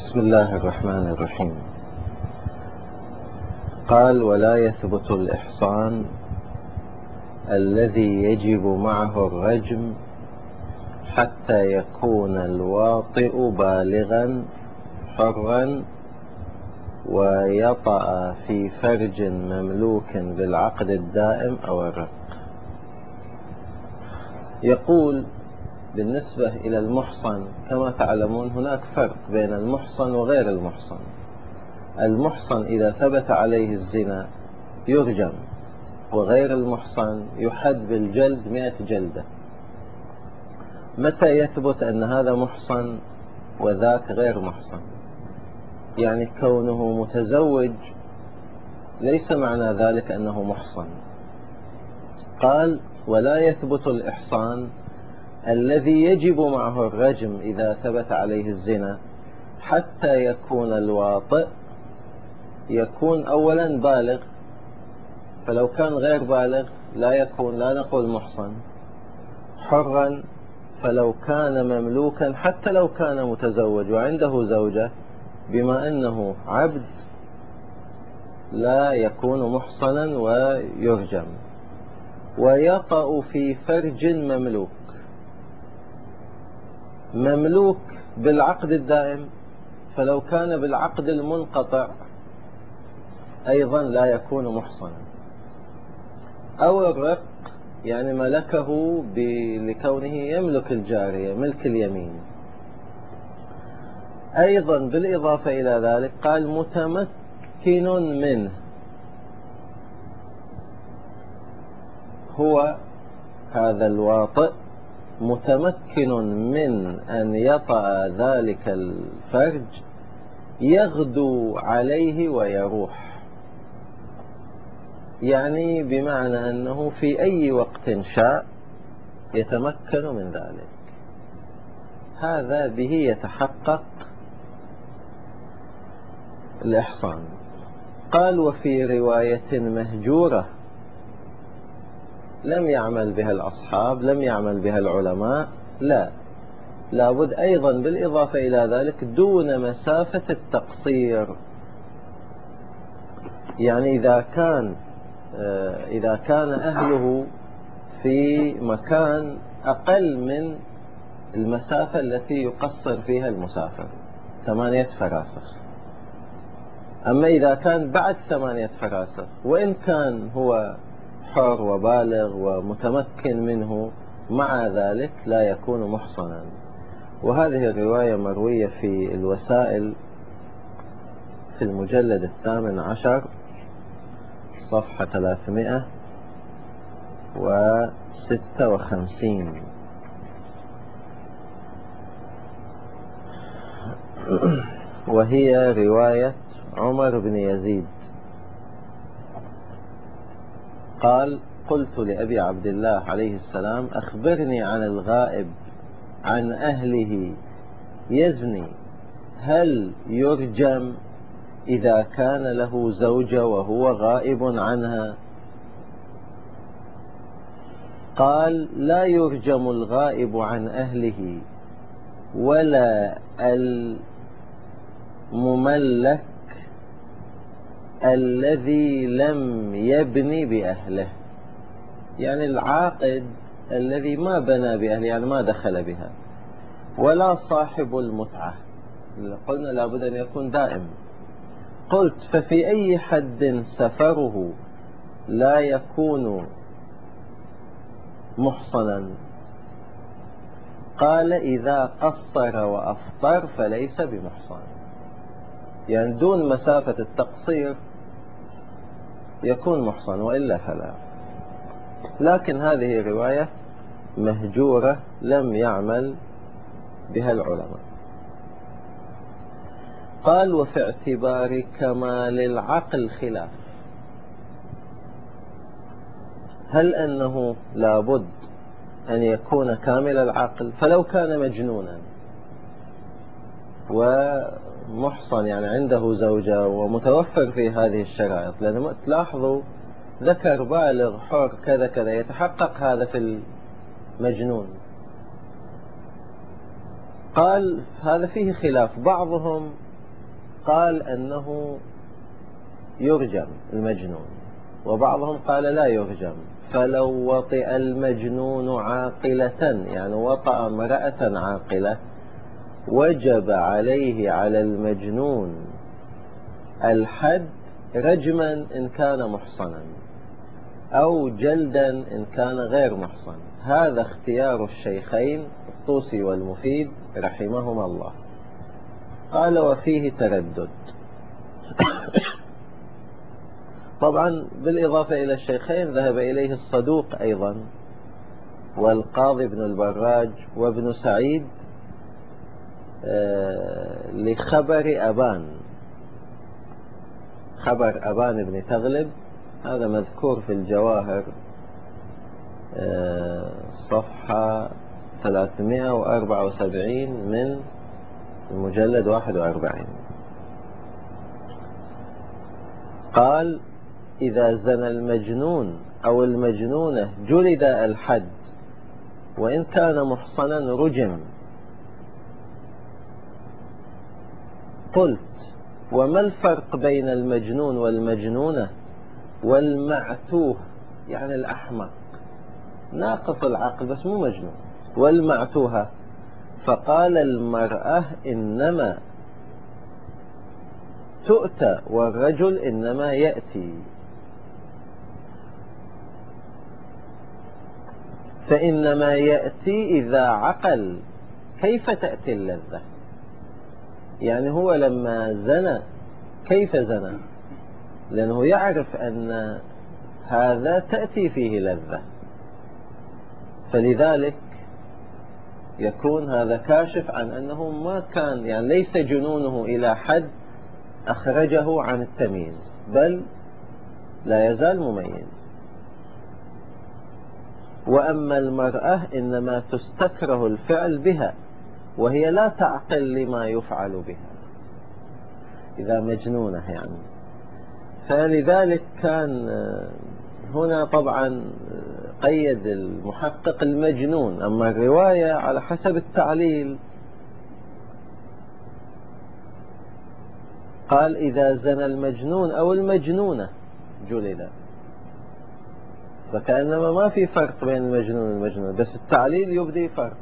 بسم الله الرحمن الرحيم. قال: ولا يثبت الإحصان الذي يجب معه الرجم حتى يكون الواطئ بالغا حرا ويطأ في فرج مملوك بالعقد الدائم أو الرق. يقول: بالنسبة إلى المحصن كما تعلمون هناك فرق بين المحصن وغير المحصن. المحصن إذا ثبت عليه الزنا يرجم، وغير المحصن يحد بالجلد 100 جلدة. متى يثبت أن هذا محصن وذاك غير محصن؟ يعني كونه متزوج ليس معنى ذلك أنه محصن. قال: ولا يثبت الإحصان الذي يجب معه الرجم إذا ثبت عليه الزنا حتى يكون الواطئ يكون أولا بالغ، فلو كان غير بالغ لا نقول محصن. حرا، فلو كان مملوكا حتى لو كان متزوج وعنده زوجة بما أنه عبد لا يكون محصنا ويرجم. ويطأ في فرج مملوك بالعقد الدائم، فلو كان بالعقد المنقطع أيضا لا يكون محصنا. أو الرق، يعني ملكه لكونه يملك الجارية ملك اليمين. أيضا بالإضافة إلى ذلك قال: متمكن منه، هو هذا الواطئ متمكن من أن يطأ ذلك الفرج يغدو عليه ويروح، يعني بمعنى أنه في أي وقت شاء يتمكن من ذلك. هذا به يتحقق الإحصان. قال: وفي رواية مهجورة لم يعمل بها الأصحاب، لم يعمل بها العلماء، لابد أيضا بالإضافة إلى ذلك دون مسافة التقصير. يعني إذا كان أهله في مكان أقل من المسافة التي يقصر فيها المسافر 8 فراسخ. أما إذا كان بعد 8 فراسخ وإن كان هو حر وبالغ ومتمكن منه، مع ذلك لا يكون محصنا. وهذه الرواية مروية في الوسائل في المجلد 18 صفحة 356. وهي رواية عمر بن يزيد. قال: قلت لأبي عبد الله عليه السلام: أخبرني عن الغائب عن أهله يزني، هل يرجم إذا كان له زوجة وهو غائب عنها؟ قال: لا يرجم الغائب عن أهله ولا المملك الذي لم يبني بأهله، يعني العاقد الذي ما بنى بأهله، يعني ما دخل بها، ولا صاحب المتعة، قلنا لابد أن يكون دائم. قلت: ففي أي حد سفره لا يكون محصنا؟ قال: إذا قصر وأفطر فليس بمحصن، يعني دون مسافة التقصير يكون محصن وإلا فلا. لكن هذه رواية مهجورة لم يعمل بها العلماء. قال: وفي اعتبار كمال العقل خلاف، هل أنه لابد أن يكون كامل العقل؟ فلو كان مجنونا ومحصن، يعني عنده زوجة ومتوفر في هذه الشرائط، لأن تلاحظوا ذكر بالغ حر كذا كذا، يتحقق هذا في المجنون. قال: هذا فيه خلاف. بعضهم قال أنه يرجم المجنون، وبعضهم قال لا يرجم. فلو وطئ المجنون عاقلة، يعني وطأ امرأة عاقلة، وجب عليه على المجنون الحد رجما إن كان محصنا، أو جلدا إن كان غير محصن. هذا اختيار الشيخين الطوسي والمفيد رحمهما الله. قال وفيه تردد. طبعا بالإضافة إلى الشيخين ذهب إليه الصدوق أيضا، والقاضي بن البراج وابن سعيد لخبر أبان، خبر أبان بن تغلب. هذا مذكور في الجواهر صفحة 374 من المجلد 41. قال إذا زنى المجنون أو المجنونة جلد الحد، وإن كان محصنا رجم. قلت وما الفرق بين المجنون والمجنونة والمعتوه، يعني الأحمق ناقص العقل بس مو مجنون، والمعتوهة؟ فقال المرأة إنما تؤتى والرجل إنما يأتي. فإنما يأتي إذا عقل كيف تأتي اللذة، يعني هو لما زنى كيف زنى؟ لأنه يعرف أن هذا تأتي فيه لذة، فلذلك يكون هذا كاشف عن أنه ما كان، يعني ليس جنونه إلى حد أخرجه عن التمييز، بل لا يزال مميز. وأما المرأة إنما تستكره الفعل بها، وهي لا تعقل لما يفعل بها إذا مجنونة يعني. فلذلك كان هنا طبعا قيد المحقق المجنون، أما الرواية على حسب التعليل قال إذا زنى المجنون أو المجنونة جلد، فكأنما ما في فرق بين المجنون والمجنون، بس التعليل يبدي فرق.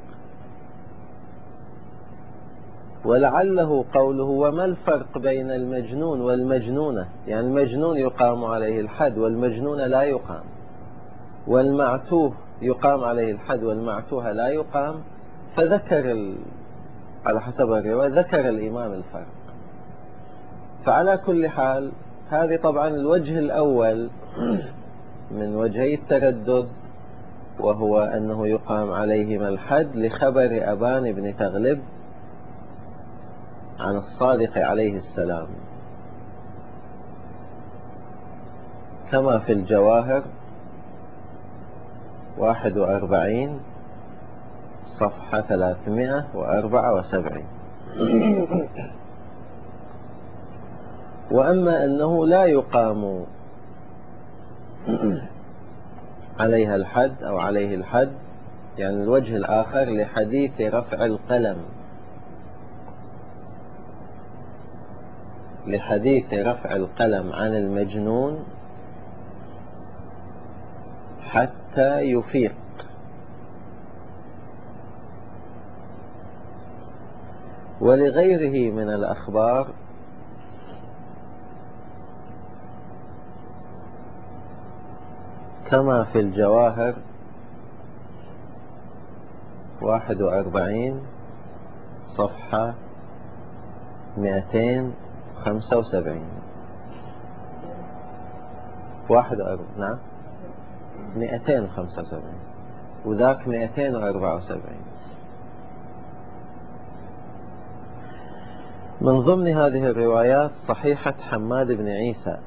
ولعله قوله وما الفرق بين المجنون والمجنونة، يعني المجنون يقام عليه الحد والمجنونة لا يقام، والمعتوه يقام عليه الحد والمعتوهة لا يقام. فذكر على حسب الرواية ذكر الإمام الفرق. فعلى كل حال هذه طبعا الوجه الأول من وجهي التردد، وهو أنه يقام عليهما الحد لخبر أبان بن تغلب عن الصادق عليه السلام، كما في الجواهر 41 صفحة 374. وأما أنه لا يقام عليها الحد أو عليه الحد، يعني الوجه الآخر لحديث رفع القلم، لحديث رفع القلم عن المجنون حتى يفيق. ولغيره من الأخبار كما في الجواهر 41 صفحة 275. 41 نعم 275 وذاك 274. من ضمن هذه الروايات صحيحة حماد بن عيسى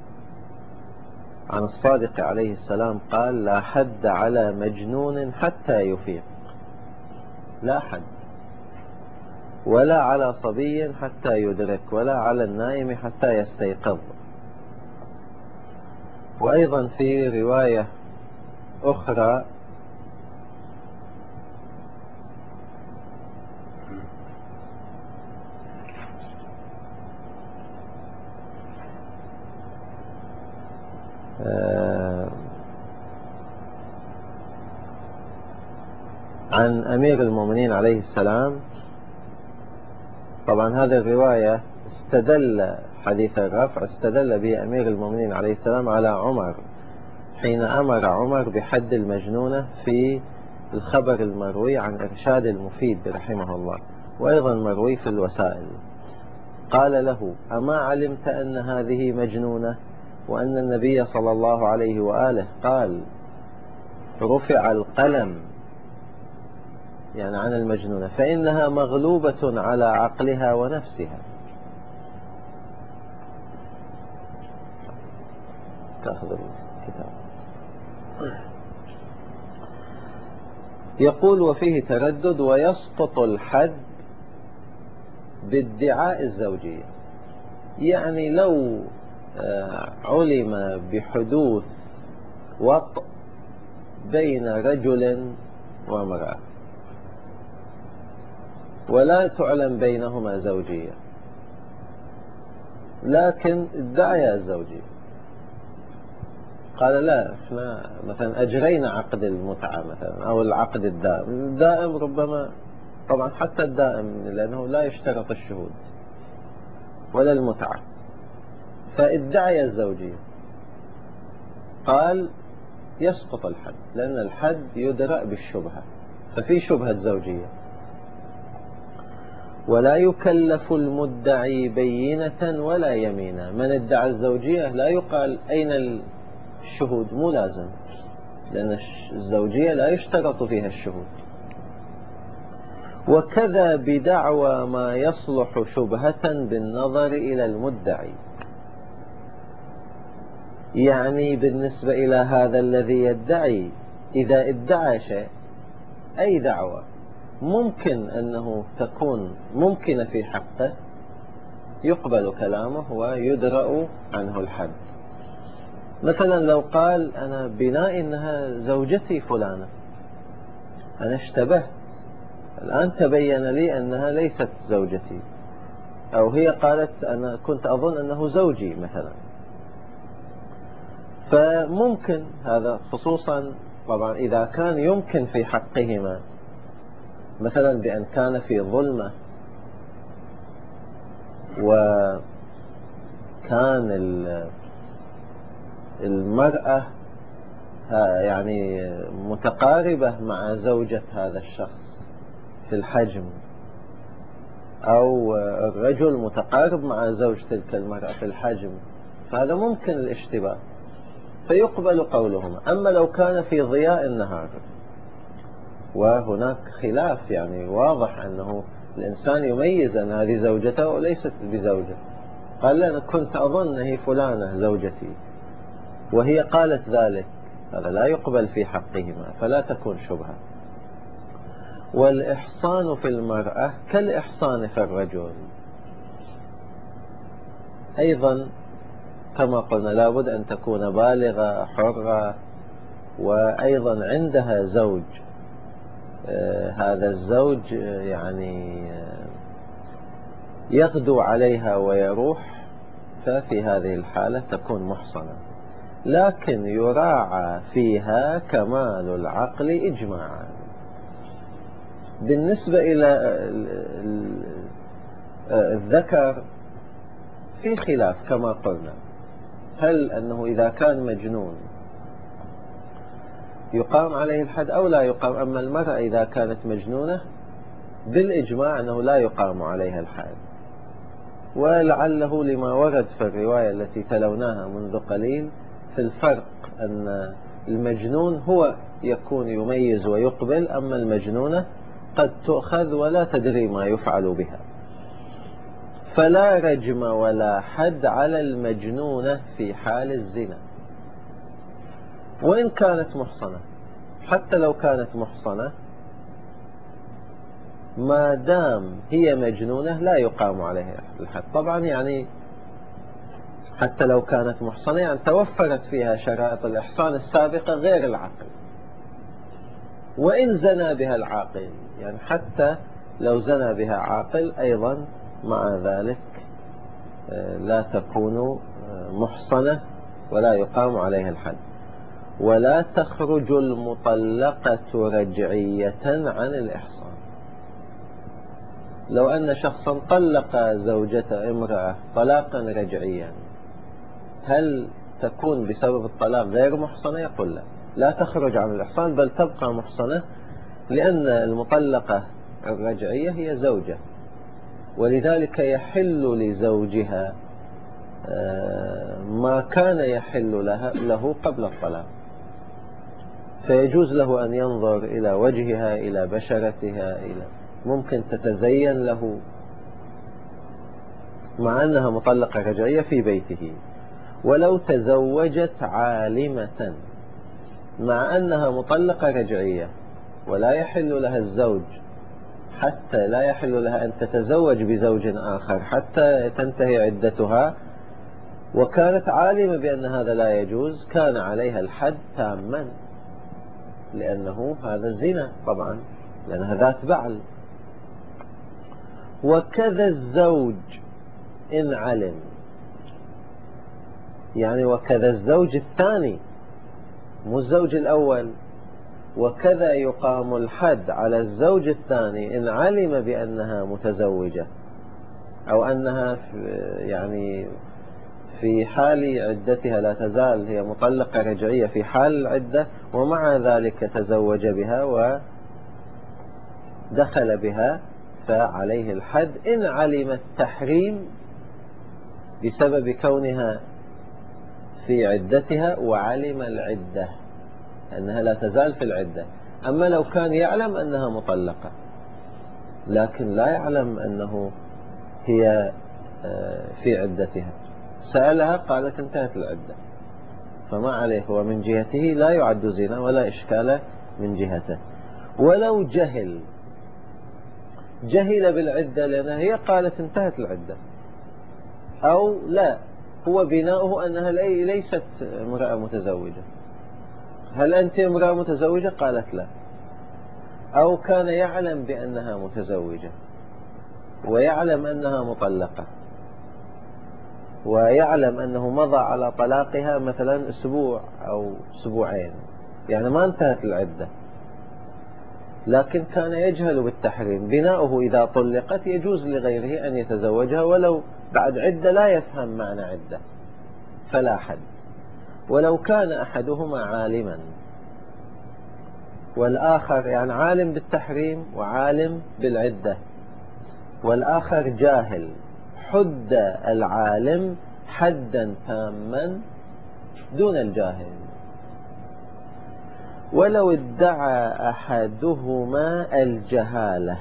عن الصادق عليه السلام قال لا حد على مجنون حتى يفيق، لا حد، ولا على صبي حتى يدرك، ولا على النائم حتى يستيقظ. وأيضا في رواية أخرى عن أمير المؤمنين عليه السلام. طبعا هذه الرواية استدل حديث الرفع استدل به أمير المؤمنين عليه السلام على عمر حين أمر عمر بحد المجنونة في الخبر المروي عن إرشاد المفيد رحمه الله، وأيضا مروي في الوسائل. قال له: أما علمت أن هذه مجنونة، وأن النبي صلى الله عليه وآله قال: رفع القلم يعني عن المجنونة فإنها مغلوبة على عقلها ونفسها. تأخذ الكتاب. يقول: وفيه تردد، ويسقط الحد بادعاء الزوجية. يعني لو علم بحدوث وطء بين رجل وامرأة ولا تعلم بينهما زوجية، لكن ادعي الزوجية، قال: لا، احنا مثلا أجرينا عقد المتعة مثلا أو العقد الدائم. الدائم ربما طبعا حتى الدائم لأنه لا يشترط الشهود ولا المتعة، فادعي الزوجية. قال: يسقط الحد، لأن الحد يدرأ بالشبهة، ففي شبهة زوجية. ولا يكلف المدعي بينة ولا يمينا. من ادعى الزوجية لا يقال أين الشهود، مو لازم، لأن الزوجية لا يشترط فيها الشهود. وكذا بدعوى ما يصلح شبهة بالنظر إلى المدعي. يعني بالنسبة إلى هذا الذي يدعي، إذا ادعى شيء، أي دعوة ممكن أنه تكون ممكنة في حقه، يقبل كلامه ويدرأ عنه الحد. مثلا لو قال: أنا بناء أنها زوجتي فلانة، أنا اشتبهت، الآن تبين لي أنها ليست زوجتي، أو هي قالت أنا كنت أظن أنه زوجي مثلا، فممكن هذا، خصوصا طبعا إذا كان يمكن في حقهما، مثلا بأن كان في ظلمة وكان المرأة يعني متقاربة مع زوجة هذا الشخص في الحجم، أو الرجل متقارب مع زوج تلك المرأة في الحجم، فهذا ممكن الاشتباه فيقبل قولهما. أما لو كان في ضياء النهار وهناك خلاف، يعني واضح أنه الإنسان يميز أن هذه زوجته وليست بزوجة، قال: لا، أنا كنت أظن هي فلانة زوجتي، وهي قالت ذلك، هذا لا يقبل في حقهما، فلا تكون شبهة. والإحصان في المرأة كالإحصان في الرجل أيضا، كما قلنا لابد أن تكون بالغة حرة، وأيضا عندها زوج، هذا الزوج يعني يغدو عليها ويروح، ففي هذه الحالة تكون محصنة، لكن يراعى فيها كمال العقل إجماعا. بالنسبة إلى الذكر في خلاف كما قلنا، هل أنه إذا كان مجنون يقام عليه الحد أو لا يقام؟ أما المرأة إذا كانت مجنونة بالإجماع أنه لا يقام عليها الحد، ولعله لما ورد في الرواية التي تلوناها منذ قليل في الفرق، أن المجنون هو يكون يميز ويقبل، أما المجنونة قد تؤخذ ولا تدري ما يفعل بها. فلا رجم ولا حد على المجنونة في حال الزنا وإن كانت محصنة. حتى لو كانت محصنة ما دام هي مجنونة لا يقام عليها الحد. طبعا يعني حتى لو كانت محصنة يعني توفرت فيها شرائط الإحصان السابقة غير العقل. وإن زنى بها العاقل، يعني حتى لو زنى بها عاقل أيضا مع ذلك لا تكون محصنة ولا يقام عليها الحد. ولا تخرج المطلقة رجعية عن الإحصان. لو أن شخصا طلق زوجته امرأة طلاقا رجعيا، هل تكون بسبب الطلاق غير محصنة؟ يقول لا، لا تخرج عن الإحصان بل تبقى محصنة، لأن المطلقة الرجعية هي زوجة، ولذلك يحل لزوجها ما كان يحل له قبل الطلاق، فيجوز له أن ينظر إلى وجهها، إلى بشرتها، ممكن تتزين له مع أنها مطلقة رجعية في بيته. ولو تزوجت عالمة مع أنها مطلقة رجعية ولا يحل لها الزوج، حتى لا يحل لها أن تتزوج بزوج آخر حتى تنتهي عدتها، وكانت عالمة بأن هذا لا يجوز، كان عليها الحد تاما، لأنه هذا الزنا طبعا، لأنها ذات بعل. وكذا الزوج إن علم، يعني وكذا الزوج الثاني مو الزوج الأول، وكذا يقام الحد على الزوج الثاني إن علم بأنها متزوجة، أو أنها في حال عدتها لا تزال هي مطلقة رجعية في حال العدة، ومع ذلك تزوج بها ودخل بها، فعليه الحد إن علم التحريم بسبب كونها في عدتها وعلم العدة أنها لا تزال في العدة. أما لو كان يعلم أنها مطلقة لكن لا يعلم أنه هي في عدتها، سألها قالت انتهت العدة، فما عليه، هو من جهته لا يعد زنا ولا إشكال من جهته. ولو جهل بالعدة لأنها هي قالت انتهت العدة، أو لا، هو بناؤه أنها ليست امرأة متزوجة، هل أنت امرأة متزوجة؟ قالت لا. أو كان يعلم بأنها متزوجة ويعلم أنها مطلقة، ويعلم أنه مضى على طلاقها مثلا أسبوع أو أسبوعين، يعني ما انتهت العدة، لكن كان يجهل بالتحريم. بناؤه إذا طلقت يجوز لغيره أن يتزوجها ولو بعد عدة لا يفهم معنى عدة، فلا حد. ولو كان أحدهما عالما والآخر، يعني عالم بالتحريم وعالم بالعدة، والآخر جاهل، حد العالم حدا تاما دون الجاهل. ولو ادعى أحدهما الجهالة،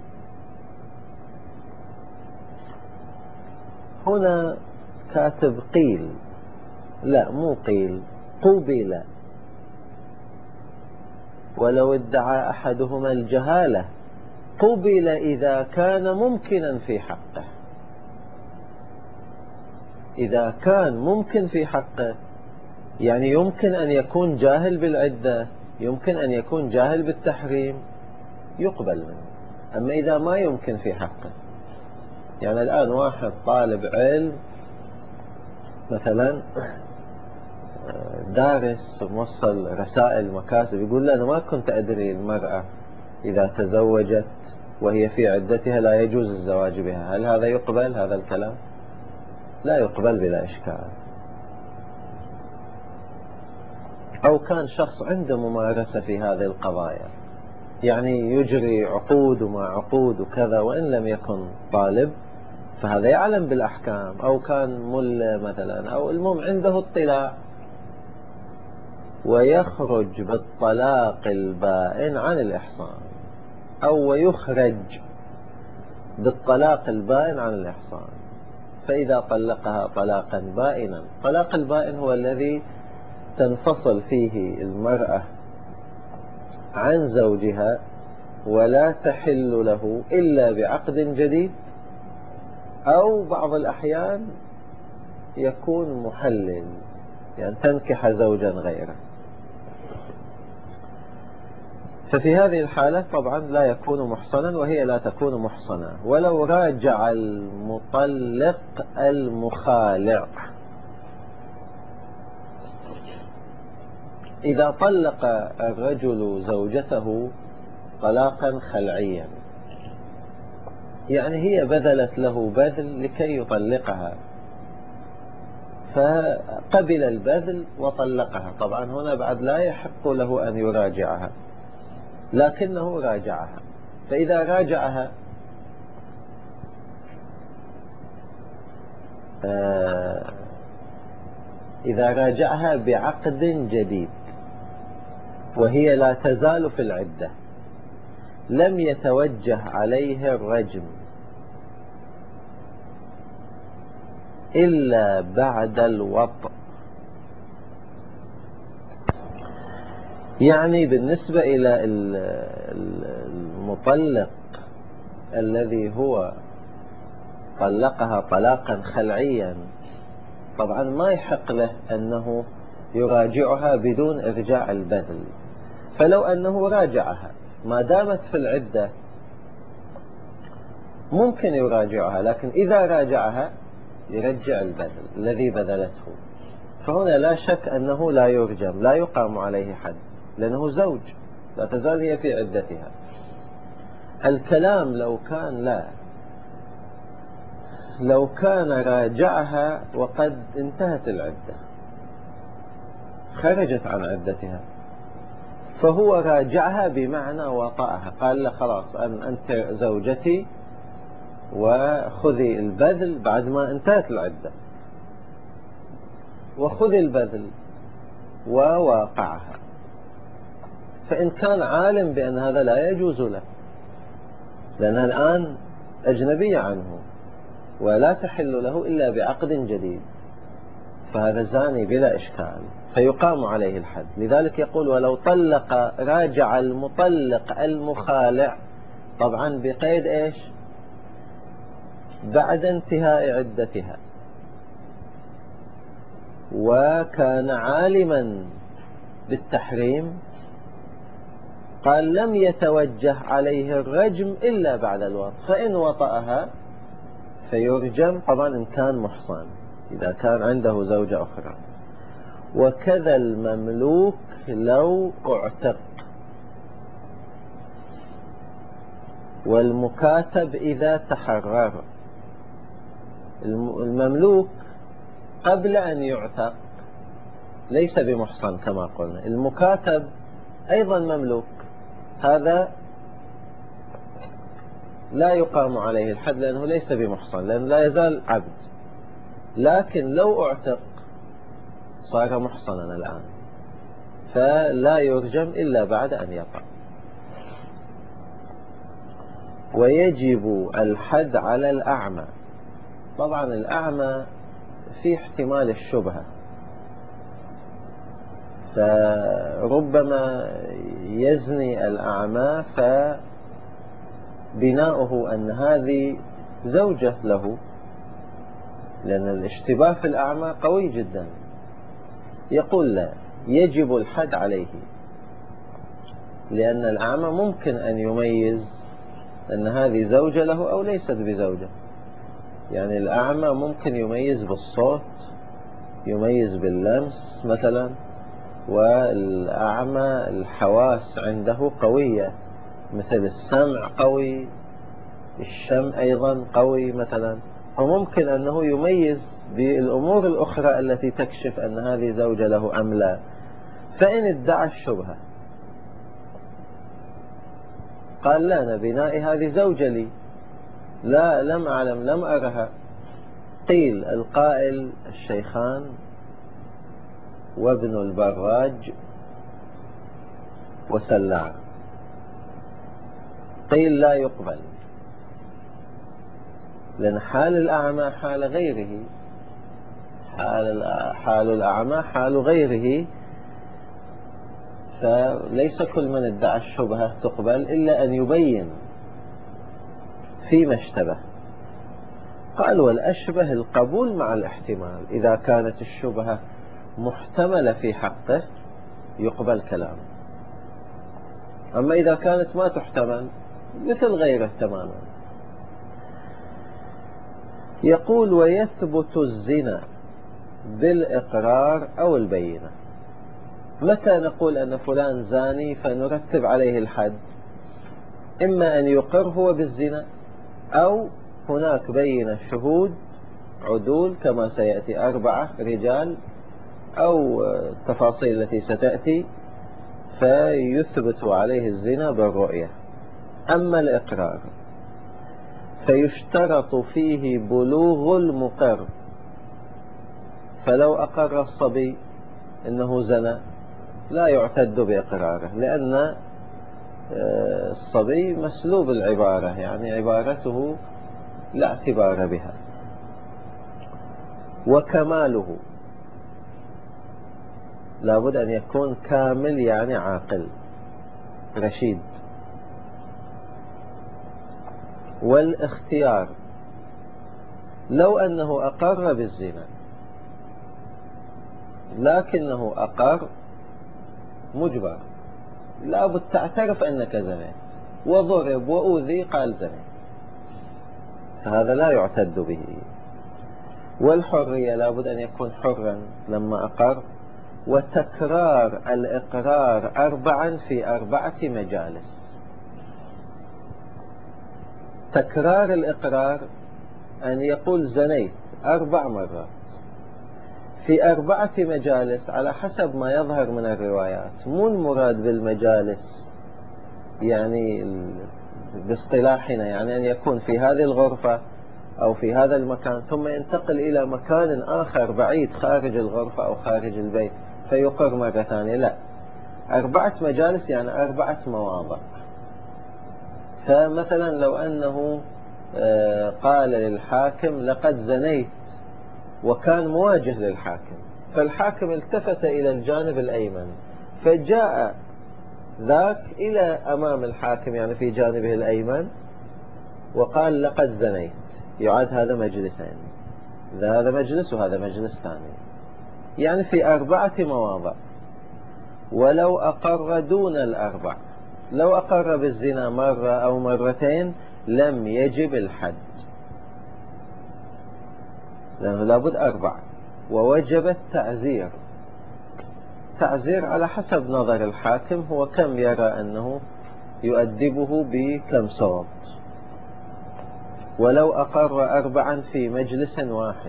هنا كاتب قيل، لا مو قيل، قبل. ولو ادعى أحدهما الجهالة قبل إذا كان ممكنا في حقه. إذا كان ممكن في حقه، يعني يمكن أن يكون جاهل بالعدة، يمكن أن يكون جاهل بالتحريم، يقبل منه. أما إذا ما يمكن في حقه، يعني الآن واحد طالب علم مثلا دارس موصل رسائل مكاسب، يقول له أنا ما كنت أدري المرأة إذا تزوجت وهي في عدتها لا يجوز الزواج بها، هل هذا يقبل هذا الكلام؟ لا يقبل بلا إشكال. أو كان شخص عنده ممارسة في هذه القضايا، يعني يجري عقود وما عقود وكذا وإن لم يكن طالب، فهذا يعلم بالأحكام. أو كان ملا مثلا، أو المهم عنده اطلاع، ويخرج بالطلاق البائن عن الإحصان، أو يخرج بالطلاق البائن عن الإحصان. فإذا طلقها طلاقا بائنا، طلاق البائن هو الذي تنفصل فيه المرأة عن زوجها ولا تحل له إلا بعقد جديد، أو بعض الأحيان يكون محلل، يعني تنكح زوجا غيره. ففي هذه الحالة طبعا لا يكون محصنا وهي لا تكون محصنة. ولو راجع المطلق المخالع، إذا طلق الرجل زوجته طلاقا خلعيا، يعني هي بذلت له بذل لكي يطلقها، فقبل البذل وطلقها، طبعا هنا بعد لا يحق له أن يراجعها، لكنه راجعها. فإذا راجعها إذا راجعها بعقد جديد وهي لا تزال في العدة، لم يتوجه عليه الرجم إلا بعد الوطء. يعني بالنسبة إلى المطلق الذي هو طلقها طلاقا خلعيا، طبعا ما يحق له أنه يراجعها بدون إرجاع البذل. فلو أنه راجعها ما دامت في العدة ممكن يراجعها، لكن إذا راجعها يرجع البذل الذي بذلته. فهنا لا شك أنه لا يرجم، لا يقام عليه حد، لأنه زوج، لا تزال هي في عدتها. الكلام لو كان راجعها وقد انتهت العدة، خرجت عن عدتها، فهو راجعها بمعنى وطأها، قال له خلاص أنت زوجتي وخذي البذل بعد ما انتهت العدة، وخذي البذل وواقعها. فإن كان عالم بأن هذا لا يجوز له، لأنها الآن أجنبية عنه ولا تحل له إلا بعقد جديد، فهذا زاني بلا إشكال، فيقام عليه الحد. لذلك يقول ولو طلق راجع المطلق المخالع، طبعا بقيد إيش؟ بعد انتهاء عدتها، وكان عالما بالتحريم، قال لم يتوجه عليه الرجم إلا بعد الوطء، فإن وطأها فيرجم، طبعا إن كان محصن، إذا كان عنده زوجة أخرى. وكذا المملوك لو اعتق، والمكاتب إذا تحرر. المملوك قبل أن يعتق ليس بمحصن كما قلنا، المكاتب أيضا مملوك، هذا لا يقام عليه الحد لأنه ليس بمحصن، لأنه لا يزال عبد. لكن لو اعتق صار محصنا الآن، فلا يرجم إلا بعد أن يطأ. ويجب الحد على الأعمى. طبعا الأعمى في احتمال الشبهة، فربما يزني الأعمى فبناؤه أن هذه زوجة له، لأن الاشتباه في الأعمى قوي جدا. يقول لا، يجب الحد عليه، لأن الأعمى ممكن أن يميز أن هذه زوجة له أو ليست بزوجة. يعني الأعمى ممكن يميز بالصوت، يميز باللمس مثلا، والأعمى الحواس عنده قوية، مثل السمع قوي، الشم أيضا قوي مثلا، فممكن أنه يميز بالأمور الأخرى التي تكشف أن هذه زوجة له أم لا. فإن ادعى الشبهة قال لا، أنا بنائي هذه زوجة لي، لا لم أعلم، لم أرها. قيل القائل الشيخان وابن البراج وسلع، قيل لا يقبل، لأن حال الأعمى حال غيره، حال الأعمى حال غيره، فليس كل من ادعى الشبهة تقبل إلا أن يبين فيما اشتبه. قال والأشبه القبول مع الاحتمال، إذا كانت الشبهة محتملة في حقه يقبل كلامه، أما إذا كانت ما تحتمل مثل غيره تماما. يقول ويثبت الزنا بالإقرار أو البينة. متى نقول أن فلان زاني فنرتب عليه الحد؟ إما أن يقر هو بالزنا، أو هناك بينة شهود عدول كما سيأتي 4 رجال، أو التفاصيل التي ستأتي، فيثبت عليه الزنا بالرؤية. أما الإقرار فيشترط فيه بلوغ المقر، فلو أقر الصبي إنه زنى لا يعتد بإقراره، لأن الصبي مسلوب العبارة، يعني عبارته لا اعتبار بها. وكماله لابد أن يكون كامل، يعني عاقل رشيد. والاختيار لو أنه أقر بالزنا لكنه أقر مجبر، لابد تعترف أنك زنيت، وضرب وأوذي قال زنيت، فهذا لا يعتد به. والحرية لابد أن يكون حرا لما أقر. وتكرار الإقرار 4 في 4 مجالس. تكرار الإقرار أن يقول زنيت 4 مرات في 4 مجالس على حسب ما يظهر من الروايات. مو المراد بالمجالس يعني باصطلاحنا يعني أن يكون في هذه الغرفة أو في هذا المكان ثم ينتقل إلى مكان آخر بعيد خارج الغرفة أو خارج البيت فيقر مرة ثانية، لا، 4 مجالس يعني 4 مواضع. فمثلا لو أنه قال للحاكم لقد زنيت وكان مواجه للحاكم، فالحاكم التفت إلى الجانب الأيمن فجاء ذاك إلى أمام الحاكم يعني في جانبه الأيمن وقال لقد زنيت، يعاد هذا مجلسين، هذا مجلس وهذا مجلس ثاني، يعني في 4 مواضع. ولو أقر دون ال4، لو أقر بالزنا مرة أو مرتين لم يجب الحد، لأنه لابد 4. ووجب التعزير، تعزير على حسب نظر الحاكم، هو كم يرى أنه يؤدبه بكم صوت. ولو أقر 4 في مجلس واحد،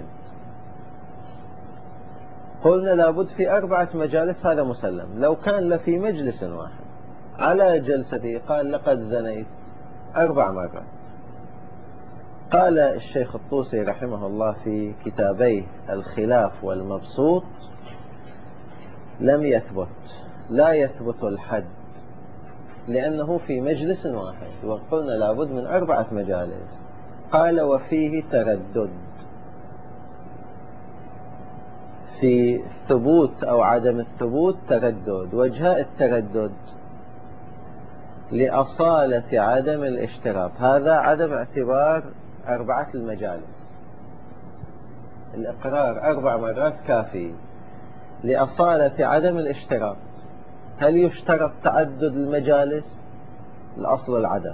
قلنا لابد في 4 مجالس، هذا مسلم. لو كان في مجلس واحد على جلسته قال لقد زنيت 4 مرات، قال الشيخ الطوسي رحمه الله في كتابيه الخلاف والمبسوط لم يثبت، لا يثبت الحد، لأنه في مجلس واحد، وقلنا لابد من 4 مجالس. قال وفيه تردد في ثبوت أو عدم الثبوت، تردد. وجهاء التردد لأصالة عدم الاشتراط، هذا عدم اعتبار 4 المجالس، الإقرار 4 مرات كافي. لأصالة عدم الاشتراط، هل يشترط تعدد المجالس؟ الأصل العدم.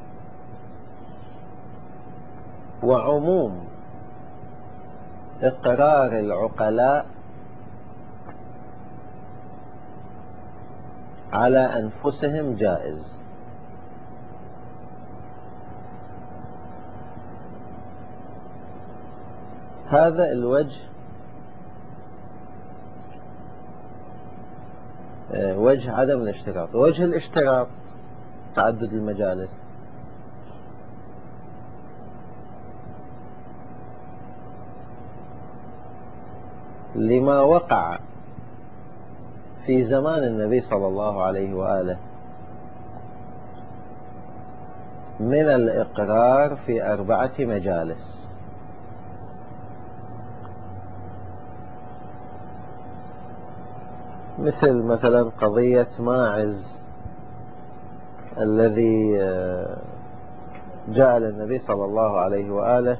وعموم إقرار العقلاء على أنفسهم جائز. هذا الوجه وجه عدم الاشتراط. وجه الاشتراط تعدد المجالس، لما وقع في زمان النبي صلى الله عليه وآله من الإقرار في 4 مجالس، مثلا قضية ماعز الذي جاء للنبي صلى الله عليه وآله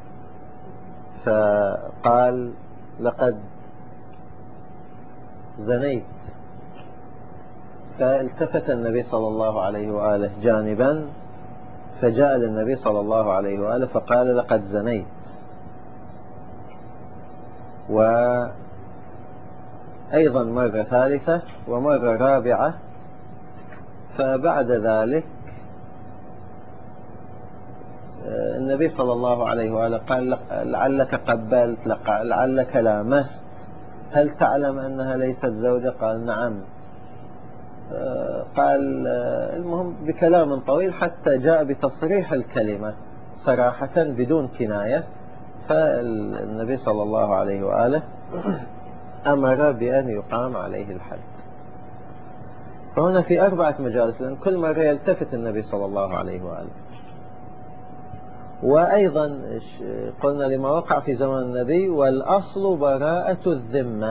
فقال لقد زنيت، فالتفت النبي صلى الله عليه وآله جانبا فجاء للنبي صلى الله عليه وآله فقال لقد زنيت، أيضا مرة ثالثة ومرة رابعة. فبعد ذلك النبي صلى الله عليه وآله قال لعلك قبلت، لعلك لامست، هل تعلم أنها ليست زوجة؟ قال نعم. قال المهم بكلام طويل حتى جاء بتصريح الكلمة صراحة بدون كناية. فالنبي صلى الله عليه وآله أمر بأن يقام عليه الحد. فهنا في 4 مجالس، لأن كل مرة يلتفت النبي صلى الله عليه وآله. وأيضا قلنا لما وقع في زمن النبي: والأصل براءة الذمة.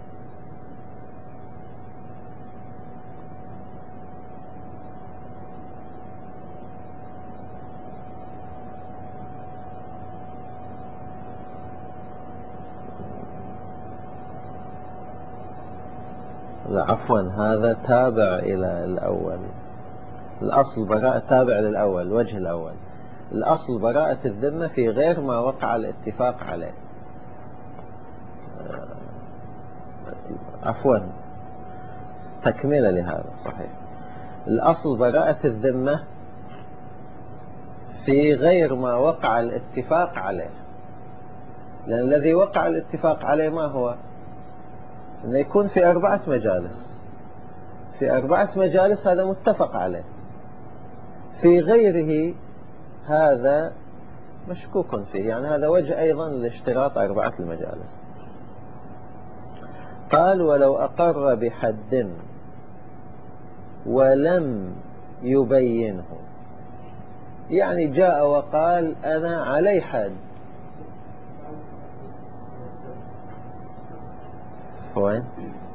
لا عفوا، هذا تابع إلى الأول. الأصل براءة تابع للأول، الوجه الأول. الأصل براءة الذمة في غير ما وقع الاتفاق عليه. عفوا، تكملة لهذا صحيح. الأصل براءة الذمة في غير ما وقع الاتفاق عليه، لأن الذي وقع الاتفاق عليه ما هو؟ أنه يكون في 4 مجالس. في 4 مجالس هذا متفق عليه، في غيره هذا مشكوك فيه. يعني هذا وجه أيضا لاشتراط 4 المجالس. قال: ولو أقر بحد ولم يبينه، يعني جاء وقال أنا علي حد. وين؟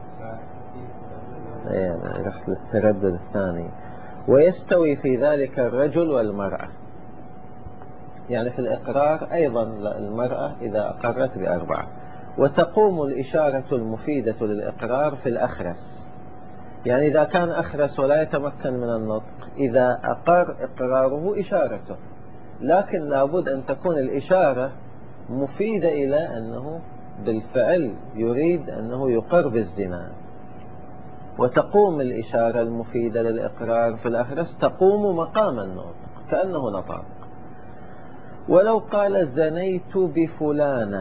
يعني رحت للتردد الثاني. ويستوي في ذلك الرجل والمرأة. يعني في الإقرار أيضا المرأة إذا أقرت ب4. وتقوم الإشارة المفيدة للإقرار في الأخرس. يعني إذا كان أخرس ولا يتمكن من النطق، إذا أقر إقراره إشارته، لكن لابد أن تكون الإشارة مفيدة إلى أنه بالفعل يريد أنه يقر بالزنا. وتقوم الإشارة المفيدة للإقرار في الأخرس تقوم مقام النطق كأنه نطق. ولو قال زنيت بفلانة،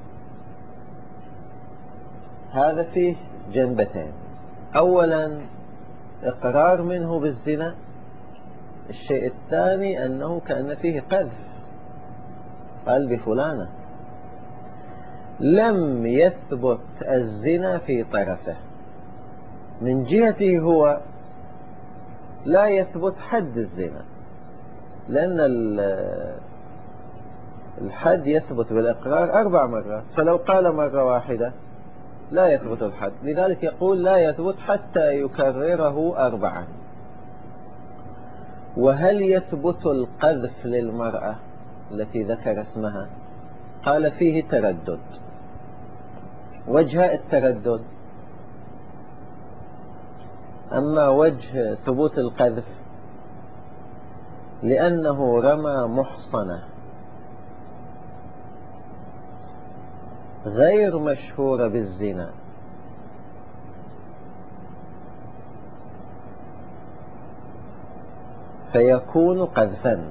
هذا فيه جنبتين: أولا إقرار منه بالزنا، الشيء الثاني أنه كأن فيه قذف. قال بفلانة، لم يثبت الزنا في طرفه، من جهته هو لا يثبت حد الزنا، لأن الحد يثبت بالإقرار 4 مرات، فلو قال مرة واحدة لا يثبت الحد. لذلك يقول لا يثبت حتى يكرره 4. وهل يثبت القذف للمرأة التي ذكر اسمها؟ قال فيه تردد. وجه التردد: أما وجه ثبوت القذف لأنه رمى محصنة غير مشهورة بالزنا، فيكون قذفا.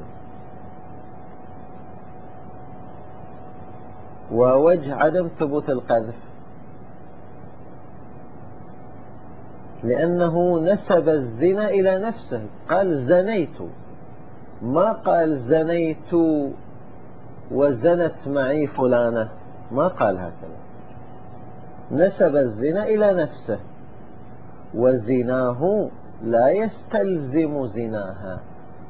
ووجه عدم ثبوت القذف لأنه نسب الزنا إلى نفسه، قال زنيت، ما قال زنيت وزنت معي فلانة، ما قال هكذا، نسب الزنا إلى نفسه. وزناه لا يستلزم زناها،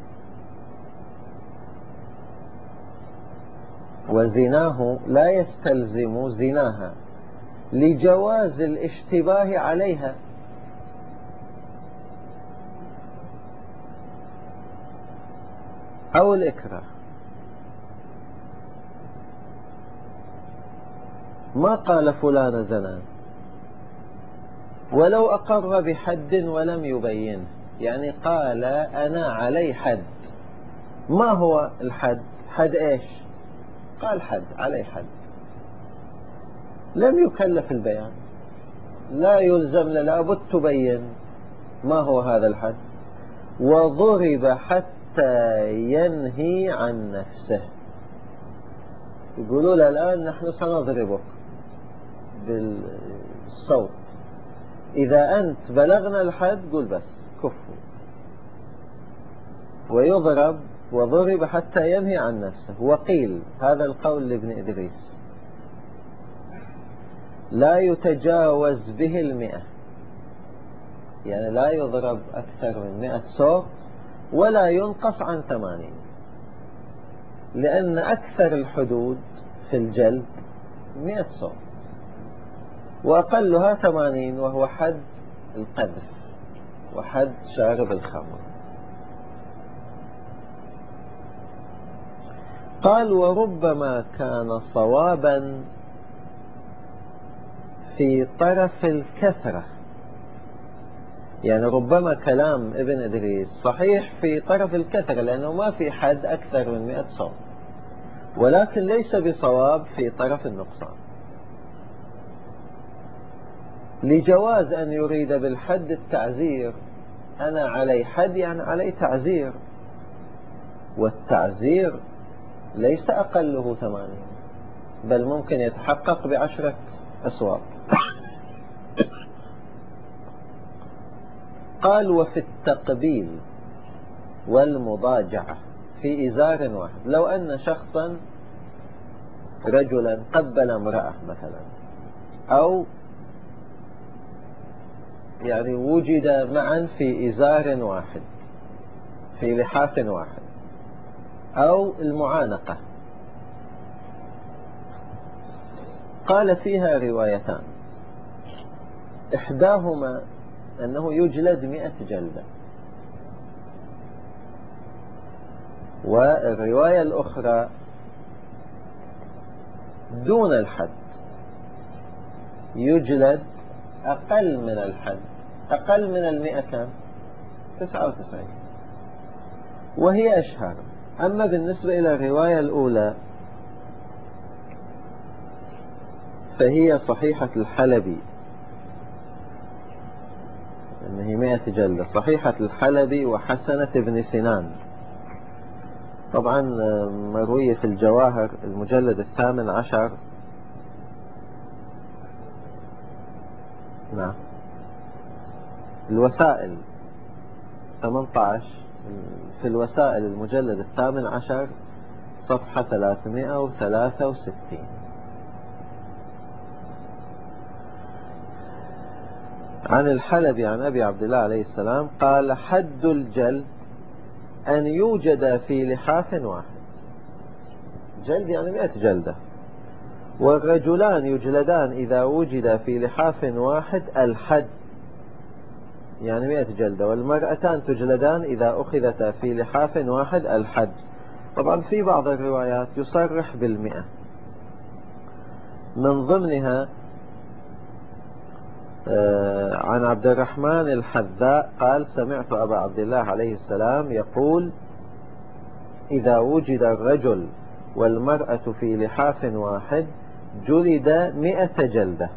وزناه لا يستلزم زناها لجواز الاشتباه عليها. أو الإكراه. ما قال فلان زنا، ولو أقر بحد ولم يبين، يعني قال أنا علي حد. ما هو الحد؟ حد إيش؟ قال حد، علي حد، لم يكلف البيان. لا يلزم، لابد تبين ما هو هذا الحد. وضرب حتى ينهي عن نفسه. يقولوا له الآن نحن سنضربك بالصوت، إذا أنت بلغنا الحد قل بس كفوا. ويضرب وضرب حتى ينهي عن نفسه. وقيل هذا القول لابن إدريس لا يتجاوز به 100، يعني لا يضرب أكثر من 100 صوت ولا ينقص عن 80، لأن أكثر الحدود في الجلد 100 صوت وأقلها 80، وهو حد القذف وحد شارب الخمر. قال وربما كان صوابا في طرف الكثرة، يعني ربما كلام ابن إدريس صحيح في طرف الكثرة لأنه ما في حد أكثر من 100 صوت، ولكن ليس بصواب في طرف النقصان، لجواز أن يريد بالحد التعزير. أنا علي حد يعني علي تعزير، والتعزير ليس أقله 80، بل ممكن يتحقق ب10 أصوات. قال وفي التقبيل والمضاجعة في إزار واحد، لو أن شخصا رجلا قبل امرأة مثلا، أو يعني وجد معا في إزار واحد في لحاف واحد، أو المعانقة، قال فيها روايتان، إحداهما أنه يجلد 100 جلدة، والرواية الأخرى دون الحد، يجلد أقل من الحد، أقل من 100 كم 99، وهي أشهر. أما بالنسبة إلى الرواية الأولى فهي صحيحة الحلبي، أنه 100 جلدة، صحيحة الحلبي وحسنة ابن سنان. طبعا مروية في الجواهر المجلد 18، نعم، الوسائل 18، في الوسائل المجلد 18 صفحة 363. عن الحلبي عن أبي عبد الله عليه السلام قال حد الجلد أن يوجد في لحاف واحد، جلد يعني 100 جلدة، والرجلان يجلدان إذا وجد في لحاف واحد الحد، يعني 100 جلدة، والمرأتان تجلدان إذا أخذتا في لحاف واحد الحد. طبعا في بعض الروايات يصرح 100، من ضمنها عن عبد الرحمن الحذاء قال سمعت أبا عبد الله عليه السلام يقول إذا وجد الرجل والمرأة في لحاف واحد جلد 100 جلدة،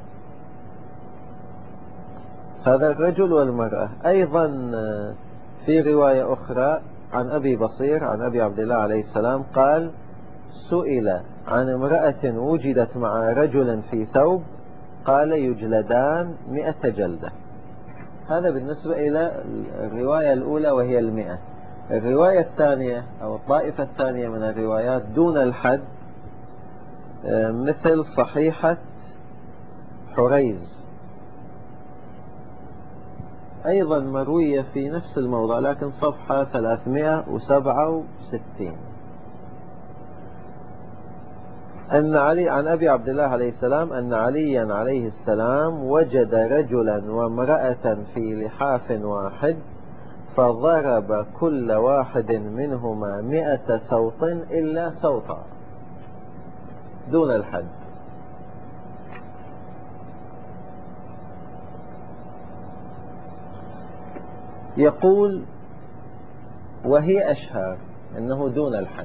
هذا الرجل والمرأة. أيضا في رواية أخرى عن أبي بصير عن أبي عبد الله عليه السلام قال سئل عن امرأة وجدت مع رجل في ثوب قال يجلدان 100 جلدة. هذا بالنسبة إلى الرواية الأولى وهي 100. الرواية الثانية أو الطائفة الثانية من الروايات دون الحد، مثل صحيحة حريز، أيضا مروية في نفس الموضع لكن صفحة 367، أن علي عن أبي عبد الله عليه السلام أن عليا عليه السلام وجد رجلا وامرأة في لحاف واحد فضرب كل واحد منهما 100 صوت إلا صوتا دون الحد. يقول وهي أشهر أنه دون الحد،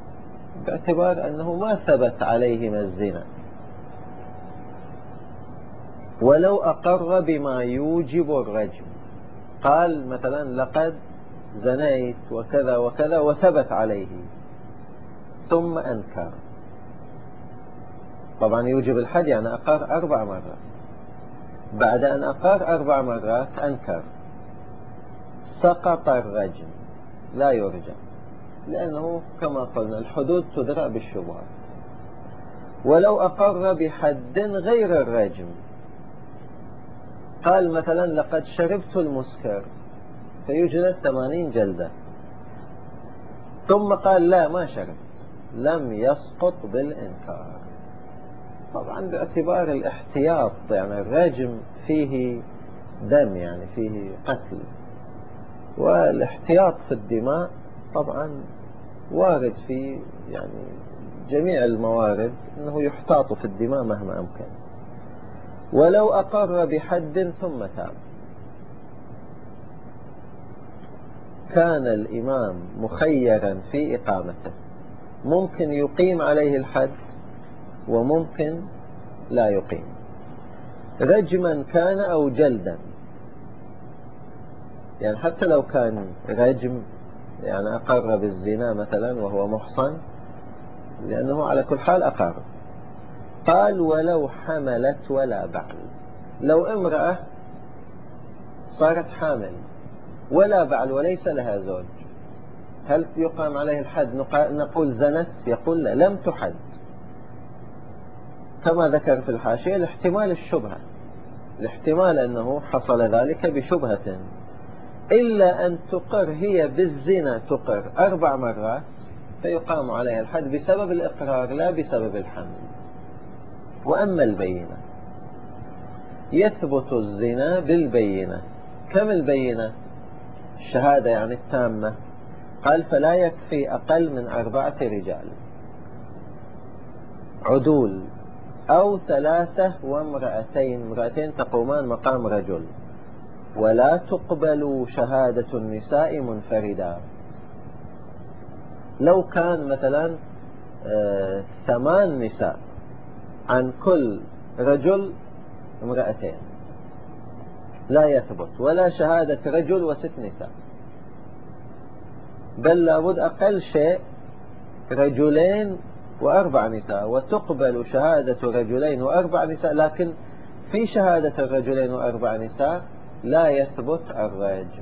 باعتبار أنه ما ثبت عليهما الزنا، ولو أقر بما يوجب الرجم، قال مثلا لقد زنيت وكذا وكذا وثبت عليه، ثم أنكر، طبعا يوجب الحد يعني أقر 4 مرات، بعد أن أقر 4 مرات أنكر، سقط الرجم، لا يرجم، لأنه كما قلنا الحدود تدرأ بالشبهات. ولو أقر بحد غير الرجم، قال مثلا لقد شربت المسكر فيجلد 80 جلدة، ثم قال لا ما شربت، لم يسقط بالإنكار، طبعا باعتبار الاحتياط، يعني الرجم فيه دم، يعني فيه قتل، والاحتياط في الدماء طبعا وارد في يعني جميع الموارد أنه يحتاط في الدماء مهما أمكن. ولو أقر بحد ثم تاب، كان الإمام مخيرا في إقامته، ممكن يقيم عليه الحد وممكن لا يقيم، رجما كان أو جلدا، يعني حتى لو كان رجم، يعني أقر بالزنا مثلا وهو محصن، لأنه على كل حال أقر. قال ولو حملت ولا بعل، لو امرأة صارت حامل ولا بعل وليس لها زوج، هل يقام عليه الحد؟ نقول زنت؟ يقول لا، لم تحد، كما ذكر في الحاشية الاحتمال الشبهة، الاحتمال أنه حصل ذلك بشبهة، إلا أن تقر هي بالزنا، تقر 4 مرات فيقام عليها الحد بسبب الإقرار لا بسبب الحمل. وأما البينة، يثبت الزنا بالبينة. كم البينة؟ الشهادة يعني التامة. قال فلا يكفي أقل من 4 رجال عدول، أو 3 وامرأتين، امرأتين تقومان مقام رجل، ولا تقبل شهادة النساء منفردا. لو كان مثلا 8 نساء، عن كل رجل امرأتين، لا يثبت ولا شهادة رجل و6 نساء، بل لابد أقل شيء 2 و4 نساء، وتقبل شهادة 2 و4 نساء، لكن في شهادة 2 و4 نساء لا يثبت الرجم.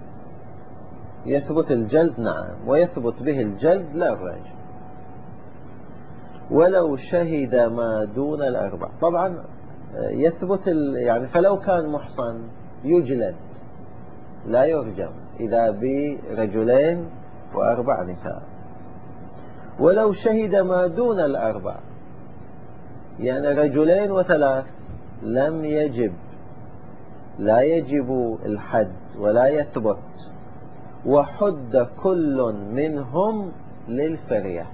يثبت الجلد نعم، ويثبت به الجلد لا الرجم. ولو شهد ما دون 4، طبعا يثبت يعني فلو كان محصن يجلد لا يرجم إذا ب2 و4 نساء. ولو شهد ما دون 4، يعني 2 و3، لم يجب، لا يجب الحد ولا يثبت، وحد كل منهم للفرية.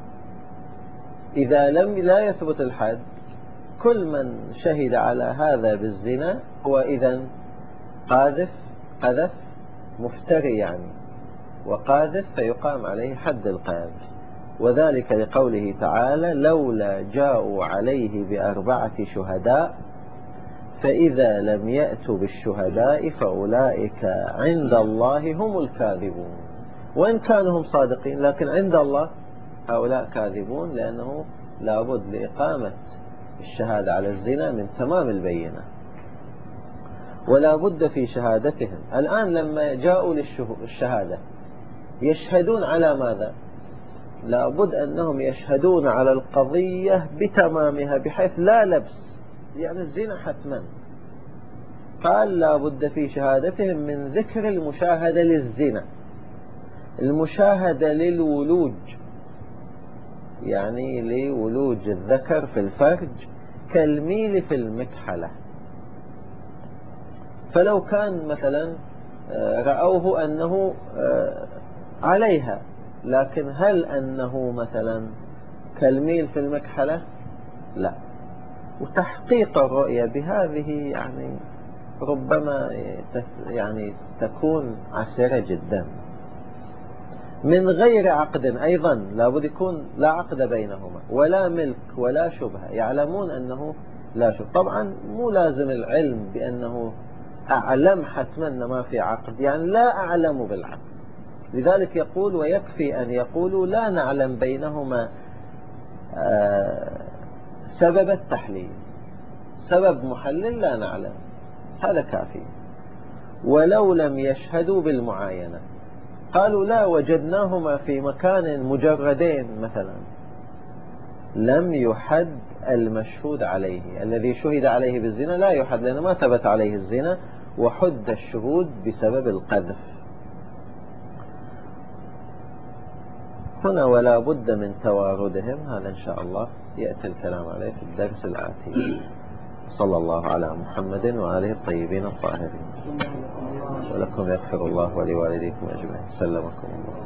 إذا لا يثبت الحد، كل من شهد على هذا بالزنا هو إذن قذف مفتري يعني، وقاذف فيقام عليه حد القذف، وذلك لقوله تعالى لولا جاءوا عليه ب4 شهداء فإذا لم يأتوا بالشهداء فأولئك عند الله هم الكاذبون. وإن كانوا هم صادقين، لكن عند الله هؤلاء كاذبون، لأنه لابد لإقامة الشهادة على الزنا من تمام البينة، ولا بد في شهادتهم. الآن لما جاءوا للشهادة يشهدون على ماذا؟ لا بد أنهم يشهدون على القضية بتمامها بحيث لا لبس، يعني الزنا حتما. قال لا بد في شهادتهم من ذكر المشاهدة للزنا، المشاهدة للولوج، يعني لولوج الذكر في الفرج كالميل في المكحلة. فلو كان مثلا رأوه أنه عليها، لكن هل أنه مثلا كالميل في المكحلة؟ لا. وتحقيق الرؤية بهذه يعني ربما يعني تكون عسيرة جدا، من غير عقد أيضا، لابد يكون لا عقد بينهما ولا ملك ولا شبهة، يعلمون أنه لا شوف طبعا مو لازم العلم بأنه أعلم حتما أن ما في عقد، يعني لا أعلم بالعقد. لذلك يقول ويكفي أن يقولوا لا نعلم بينهما سبب التحليل، سبب محلل لا نعلم، هذا كافي. ولو لم يشهدوا بالمعاينة، قالوا لا وجدناهما في مكان مجردين مثلا، لم يحد المشهود عليه، الذي شهد عليه بالزنا لا يحد لأنه ما ثبت عليه الزنا، وحد الشهود بسبب القذف. هنا ولا بد من تواردهم، هذا إن شاء الله يأتي الكلام عليه في الدرس الآتي. صلى الله على محمد وآله الطيبين الطاهرين. ولكم يغفر الله ولوالديكم أجمعين. سلمكم الله.